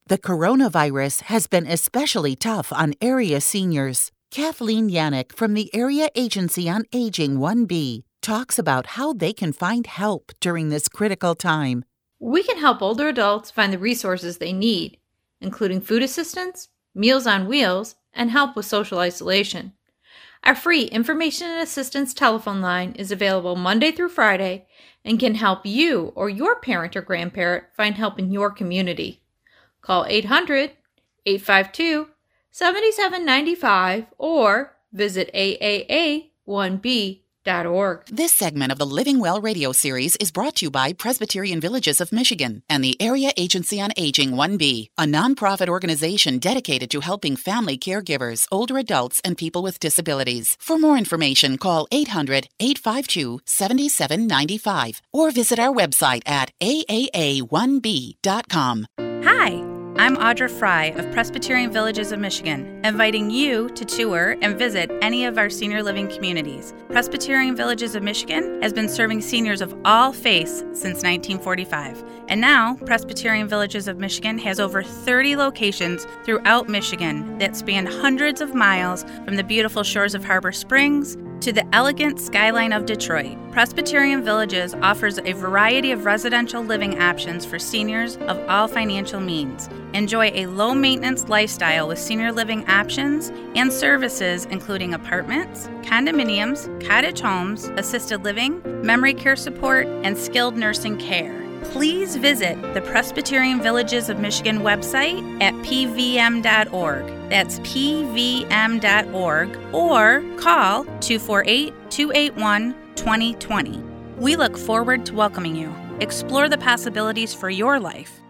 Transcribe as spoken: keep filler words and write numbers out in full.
The coronavirus has been especially tough on area seniors. Kathleen Yannick from the Area Agency on Aging one B talks about how they can find help during this critical time. We can help older adults find the resources they need, including food assistance, Meals on Wheels, and help with social isolation. Our free information and assistance telephone line is available Monday through Friday and can help you or your parent or grandparent find help in your community. Call eight hundred, eight five two, seven seven nine five or visit A A A one B dot org. This segment of the Living Well radio series is brought to you by Presbyterian Villages of Michigan and the Area Agency on Aging one B, a nonprofit organization dedicated to helping family caregivers, older adults, and people with disabilities. For more information, call eight hundred, eight five two, seven seven nine five or visit our website at A A A one B dot com. Hi, I'm Audra Fry of Presbyterian Villages of Michigan, inviting you to tour and visit any of our senior living communities. Presbyterian Villages of Michigan has been serving seniors of all faiths since nineteen forty-five, and now Presbyterian Villages of Michigan has over thirty locations throughout Michigan that span hundreds of miles from the beautiful shores of Harbor Springs to the elegant skyline of Detroit. Presbyterian Villages offers a variety of residential living options for seniors of all financial means. Enjoy a low-maintenance lifestyle with senior living options and services including apartments, condominiums, cottage homes, assisted living, memory care support, and skilled nursing care. Please visit the Presbyterian Villages of Michigan website at P V M dot org. That's P V M dot org or call two four eight, two eight one, two zero two zero. We look forward to welcoming you. Explore the possibilities for your life.